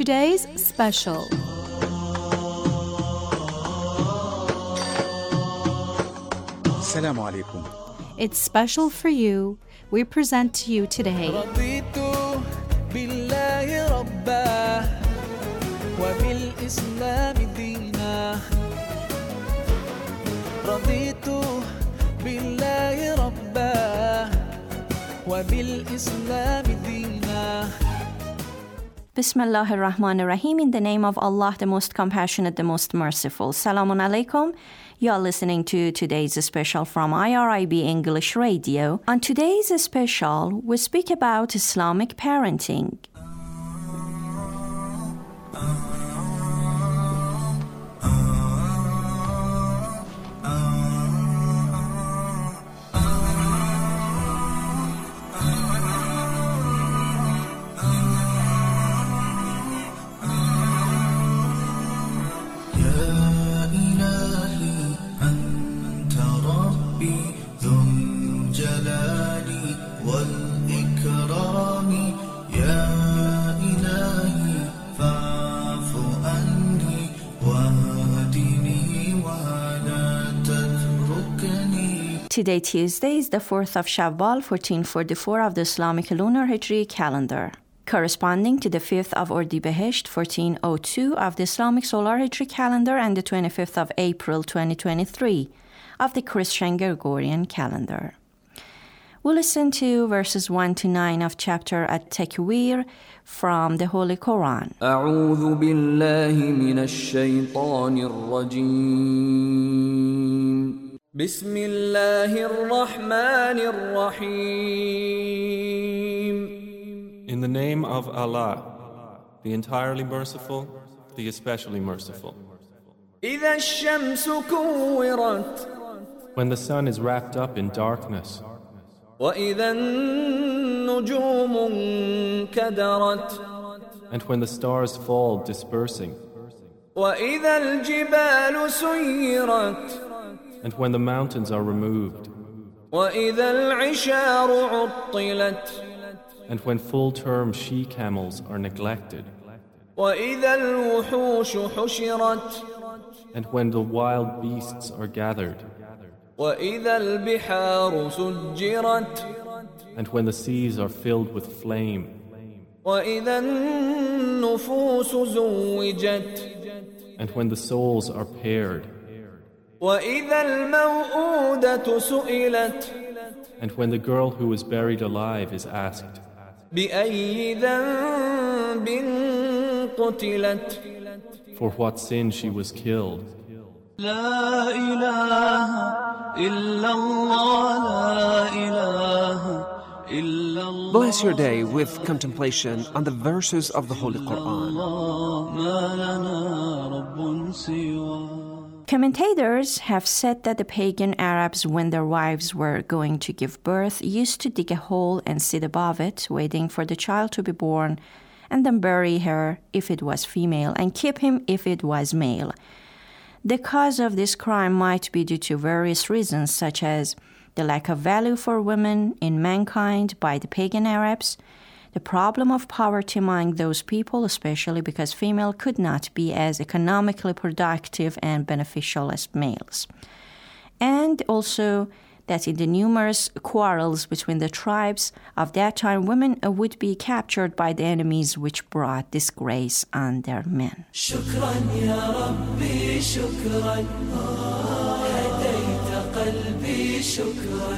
today's special. Assalamu alaikum. It's special for you. We present to you today رضيت بالله ربا وبالإسلام دينا رضيت بالله ربا وبالإسلام دينا. Bismillah ar-Rahman ar-Rahim. In the name of Allah, the most compassionate, the most merciful. Salamun alaikum. You are listening to today's special from IRIB English Radio. On today's special, we speak about Islamic parenting. Today, Tuesday, is the 4th of Shawwal, 1444 of the Islamic lunar Hijri calendar, corresponding to the 5th of Ordibehesh, 1402 of the Islamic solar Hijri calendar, and the 25th of April, 2023 of the Christian Gregorian calendar. We'll listen to verses 1 to 9 of chapter At-Takwir from the Holy Quran. أعوذ بالله من الشيطان الرجيم. بسم الله الرحمن الرحيم. In the name of Allah, the entirely merciful, the especially merciful. إذا الشمس كورت. When the sun is wrapped up in darkness, وإذا النجوم انكدرت. and when the stars fall dispersing, وإذا الجبال سيرت. and when the mountains are removed, وإذا العشار عطلت. and when full-term she-camels are neglected, وإذا الوحوش حشرت. and when the wild beasts are gathered, وإذا البحار سجرت. and when the seas are filled with flame, وإذا النفوس زوجت. and when the souls are paired, وإذا الموءودة سئلت. and when the girl who is buried alive is asked, بأي ذنب قتلت. for what sin she was killed. لا إله إلا الله لا إله إلا الله. Bless your day with contemplation on the verses of the Holy Quran. ما لنا رب سواه. Commentators have said that the pagan Arabs, when their wives were going to give birth, used to dig a hole and sit above it, waiting for the child to be born, and then bury her if it was female, and keep him if it was male. The cause of this crime might be due to various reasons, such as the lack of value for women in mankind by the pagan Arabs, the problem of poverty among those people, especially because female could not be as economically productive and beneficial as males, and also that in the numerous quarrels between the tribes of that time, women would be captured by the enemies, which brought disgrace on their men. شكرا يا ربي شكرا هديت قلبي شكرا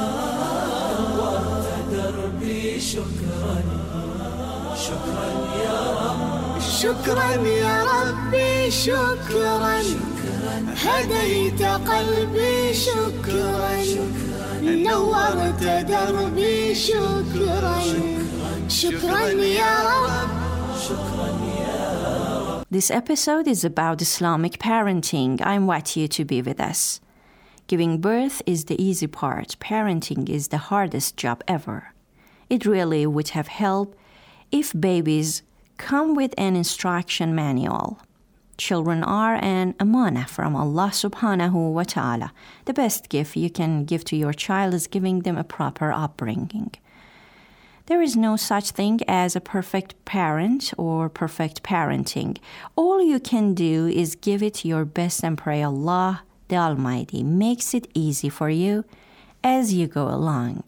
نورت دربي شكرا شكرا يا رب شكرا يا ربي شكرا هديت قلبي شكرا نورت دربي شكرا شكرا يا رب شكرا يا رب. This episode is about Islamic parenting. I invite you to be with us. Giving birth is the easy part. Parenting is the hardest job ever. It really would have helped if babies come with an instruction manual. Children are an amanah from Allah subhanahu wa ta'ala. The best gift you can give to your child is giving them a proper upbringing. There is no such thing as a perfect parent or perfect parenting. All you can do is give it your best and pray Allah, the Almighty, makes it easy for you as you go along.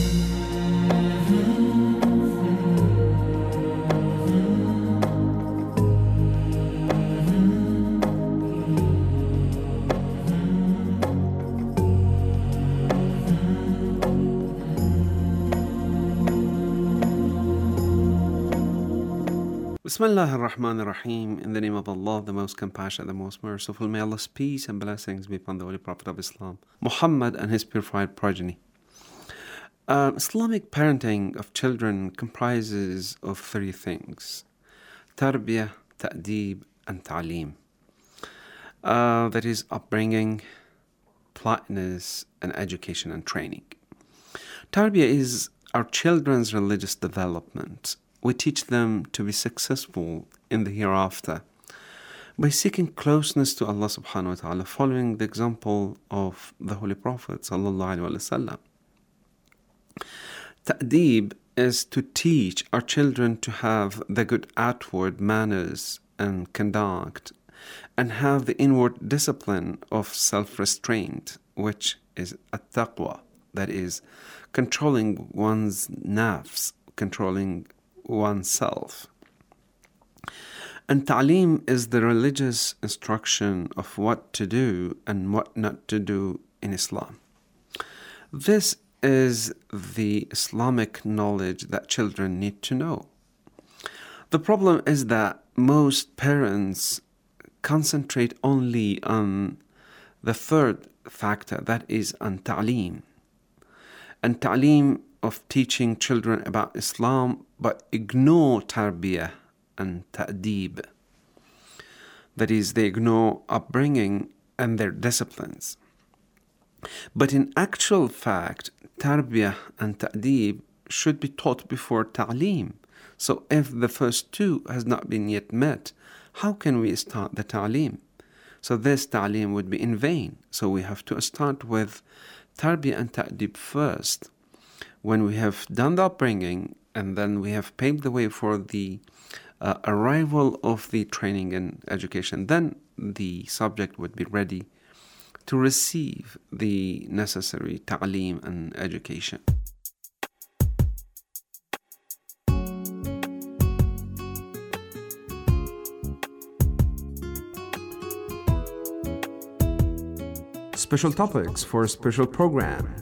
Bismillah ar-Rahman ar-Rahim. In the name of Allah, the most compassionate, the most merciful. May Allah's peace and blessings be upon the Holy Prophet of Islam, Muhammad and his purified progeny. Islamic parenting of children comprises of three things: tarbiyah, ta'deeb, and ta'aleem. That is upbringing, politeness, and education and training. Tarbiyah is our children's religious development. We teach them to be successful in the hereafter by seeking closeness to Allah subhanahu wa ta'ala, following the example of the Holy Prophet sallallahu alaihi wasallam. Ta'deeb is to teach our children to have the good outward manners and conduct, and have the inward discipline of self-restraint, which is at-taqwa, that is, controlling one's nafs, controlling oneself. And ta'aleem is the religious instruction of what to do and what not to do in Islam. This is the Islamic knowledge that children need to know. The problem is that most parents concentrate only on the third factor, that is on ta'aleem. And ta'aleem of teaching children about Islam, but ignore tarbiyah and ta'deeb. That is, they ignore upbringing and their disciplines. But in actual fact, tarbiyah and ta'deeb should be taught before ta'aleem. So if the first two has not been yet met, how can we start the ta'aleem? So this ta'aleem would be in vain. So we have to start with tarbiyah and ta'deeb first. When we have done the upbringing, and then we have paved the way for the arrival of the training and education, then the subject would be ready to receive the necessary ta'aleem and education. Special topics for a special program.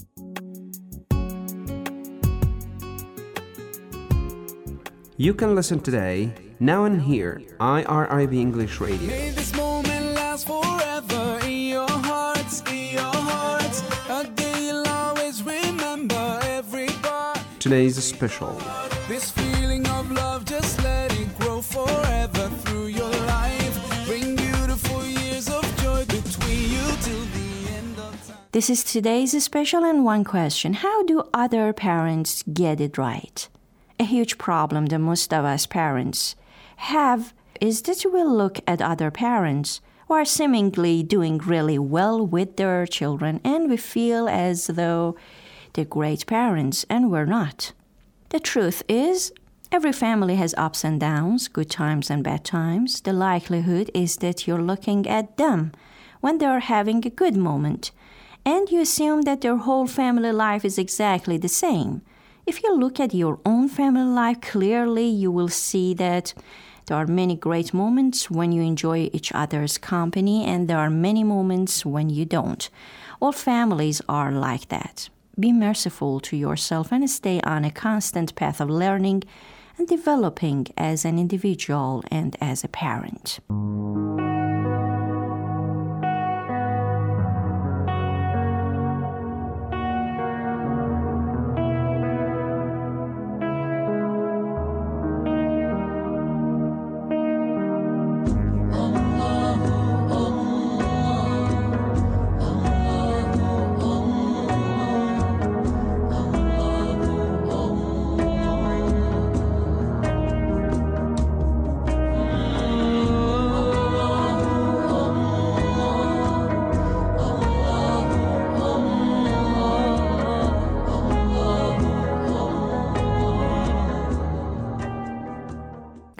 You can listen today, now and here, IRIB English Radio. May this moment last forever in your hearts, a day you'll always remember every part. Today's special. This feeling of love, just let it grow forever through your life. Bring beautiful years of joy between you till the end of time. This is today's special, and one question: how do other parents get it right? A huge problem that most of us parents have is that we look at other parents who are seemingly doing really well with their children, and we feel as though they're great parents, and we're not. The truth is, every family has ups and downs, good times and bad times. The likelihood is that you're looking at them when they're having a good moment, and you assume that their whole family life is exactly the same. If you look at your own family life clearly, you will see that there are many great moments when you enjoy each other's company, and there are many moments when you don't. All families are like that. Be merciful to yourself and stay on a constant path of learning and developing as an individual and as a parent.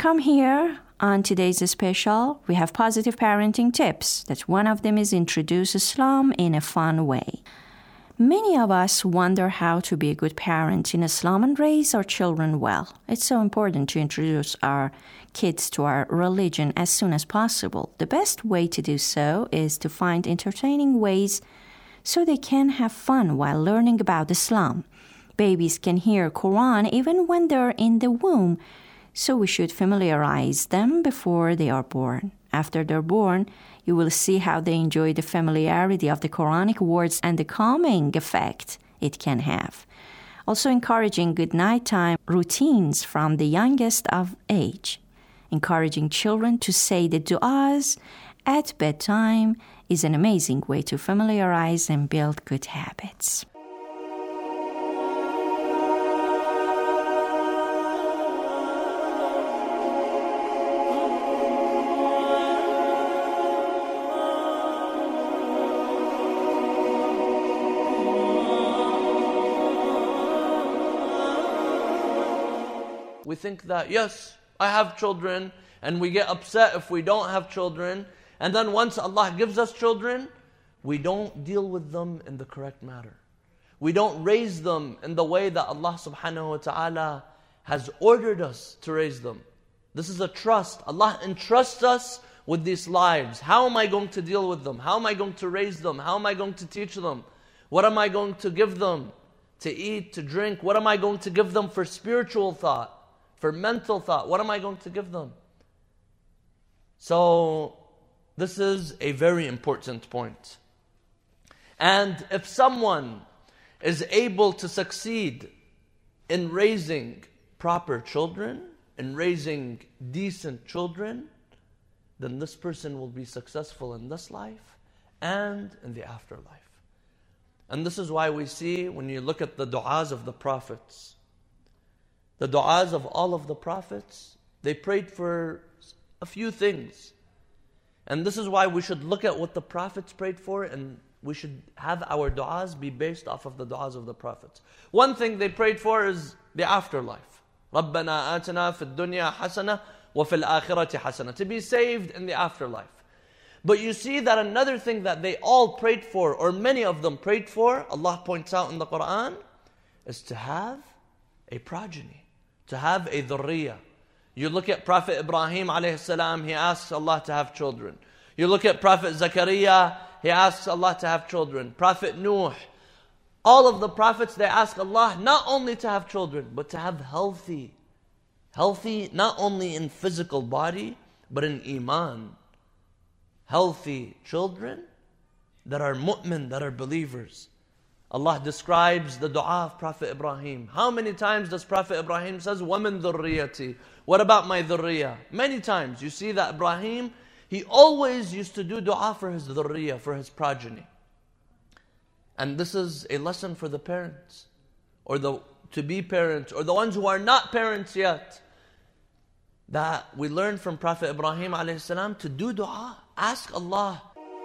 come here on today's special, we have positive parenting tips. That one of them is introduce Islam in a fun way. Many of us wonder how to be a good parent in Islam and raise our children well. It's so important to introduce our kids to our religion as soon as possible. The best way to do so is to find entertaining ways so they can have fun while learning about Islam. Babies can hear Quran even when they're in the womb, so we should familiarize them before they are born. After they're born, you will see how they enjoy the familiarity of the Quranic words and the calming effect it can have. Also encouraging good nighttime routines from the youngest of age. Encouraging children to say the du'as at bedtime is an amazing way to familiarize and build good habits. We think that, yes, I have children, and we get upset if we don't have children. And then once Allah gives us children, we don't deal with them in the correct manner. We don't raise them in the way that Allah subhanahu wa ta'ala has ordered us to raise them. This is a trust. Allah entrusts us with these lives. How am I going to deal with them? How am I going to raise them? How am I going to teach them? What am I going to give them to eat, to drink? What am I going to give them for spiritual thought? For mental thought, what am I going to give them? So, this is a very important point. And if someone is able to succeed in raising proper children, in raising decent children, then this person will be successful in this life and in the afterlife. And this is why we see, when you look at the du'as of the prophets, the du'as of all of the prophets, they prayed for a few things. And this is why we should look at what the prophets prayed for, and we should have our du'as be based off of the du'as of the prophets. One thing they prayed for is the afterlife. رَبَّنَا آتِنَا فِي الدُّنْيَا حَسَنَةً وَفِي الْآخِرَةِ حَسَنَةً. To be saved in the afterlife. But you see that another thing that they all prayed for, or many of them prayed for, Allah points out in the Quran, is to have a progeny. To have a dhurriya. You look at Prophet Ibrahim alayhi salam, he asks Allah to have children. You look at Prophet Zakaria, he asks Allah to have children. Prophet Nuh, all of the prophets, they ask Allah not only to have children, but to have healthy not only in physical body, but in iman. Healthy children that are mu'min, that are believers. Allah describes the dua of Prophet Ibrahim. How many times does Prophet Ibrahim says, وَمِن ذُرِّيَّتِي? What about my dhurriya? Many times. You see that Ibrahim, he always used to do dua for his dhurriya, for his progeny. And this is a lesson for the parents, or the to-be parents, or the ones who are not parents yet, that we learn from Prophet Ibrahim alayhi salam to do dua. Ask Allah.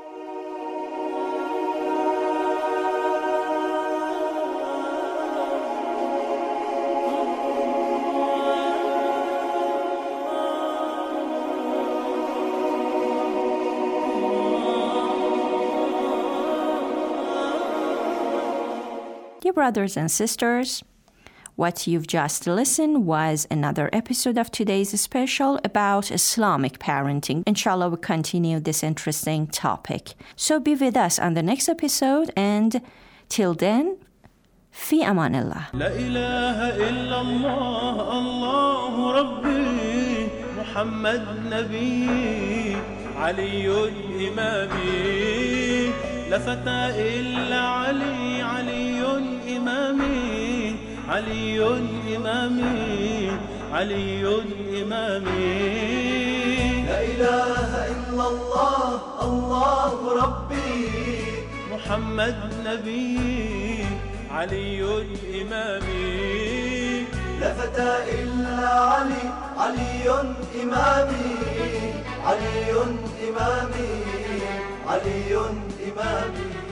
Dear brothers and sisters, what you've just listened was another episode of today's special about Islamic parenting. Inshallah, we'll continue this interesting topic. So be with us on the next episode, and till then, في أمان الله. لا إله إلا الله الله ربي محمد نبي علي إمامي لا فتى إلا علي علي إمامي علي إمامي علي إمامي لا إله إلا الله الله ربي محمد نبي علي إمامي لا فتى إلا علي علي إمامي علي إمامي علي إمامي